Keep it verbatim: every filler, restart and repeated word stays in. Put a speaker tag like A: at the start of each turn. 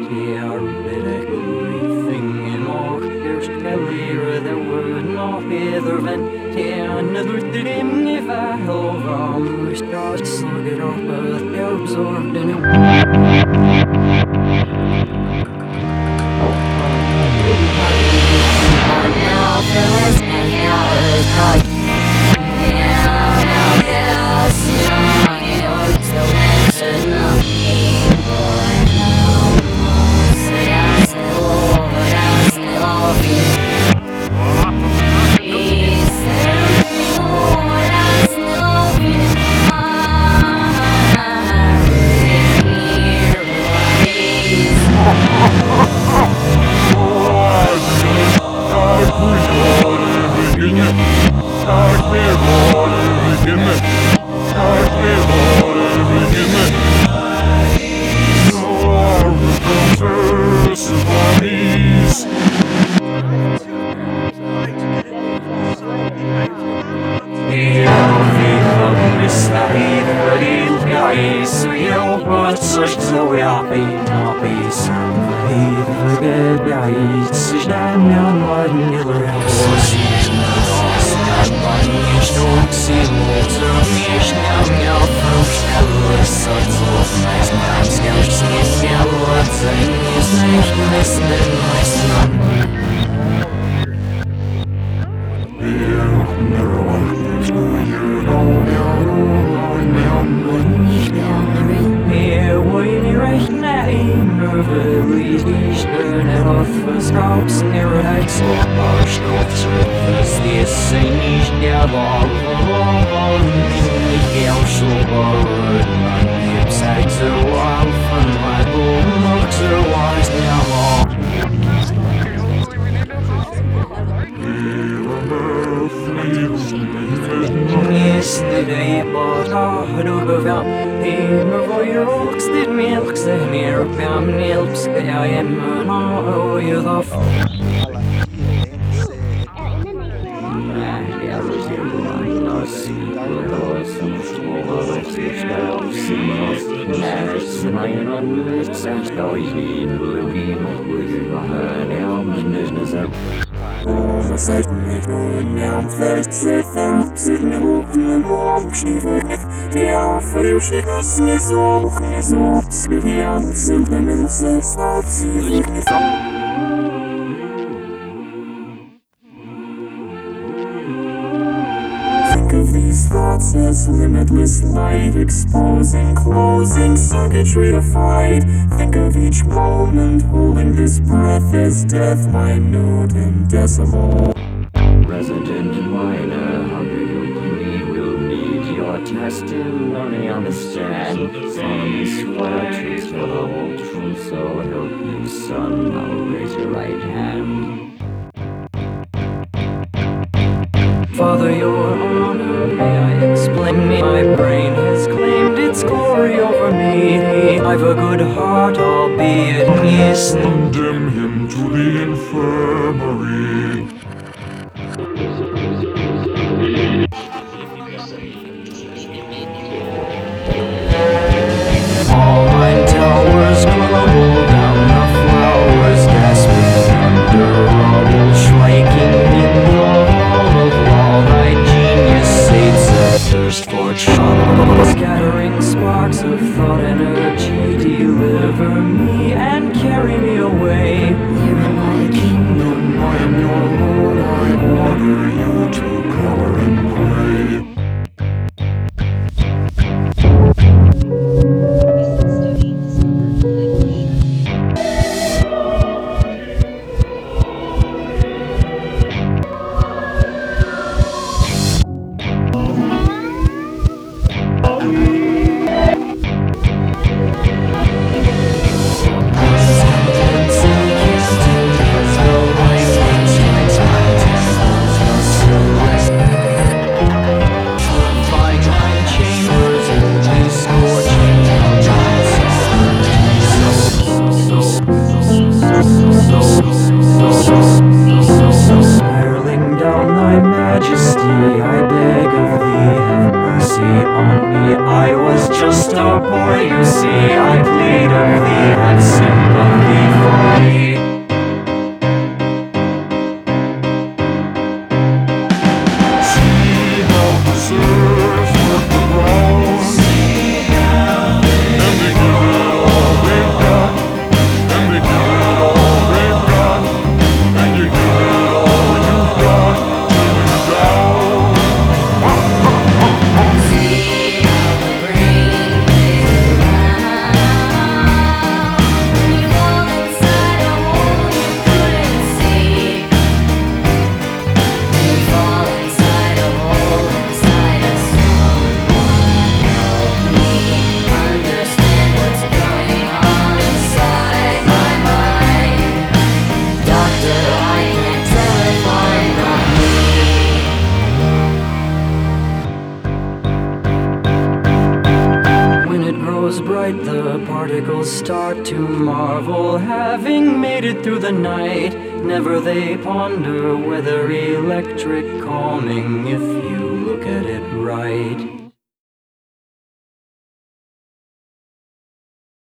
A: They are everything in all there's clear there were no other than another dream if I hold on we start to look it up but they're absorbed in it.
B: Think of these thoughts as limitless light, exposing, closing, circuitry of fright. Think of each moment holding this breath as death, minute and decimal.
A: Resident minor, hunger you need, will need your testimony, understand. Promise what truth, the whole truth, so help you, son. Now raise your right hand. Father, your honor, may I explain me? My brain has claimed its glory over me. I've a good heart, albeit yes.
B: Condemn him to the infirmary.
A: All my towers crumble down, the flowers gasping under rubble, striking in the hall of law. Thy genius sates a thirst for trouble, scattering sparks of thought energy. Deliver me and carry me away. Here in my kingdom, I am your lord. I order you to cower and pray.
B: As though my friends, my time, my
A: start to marvel, having made it through the night. Never they ponder whether electric calming if you look at it right.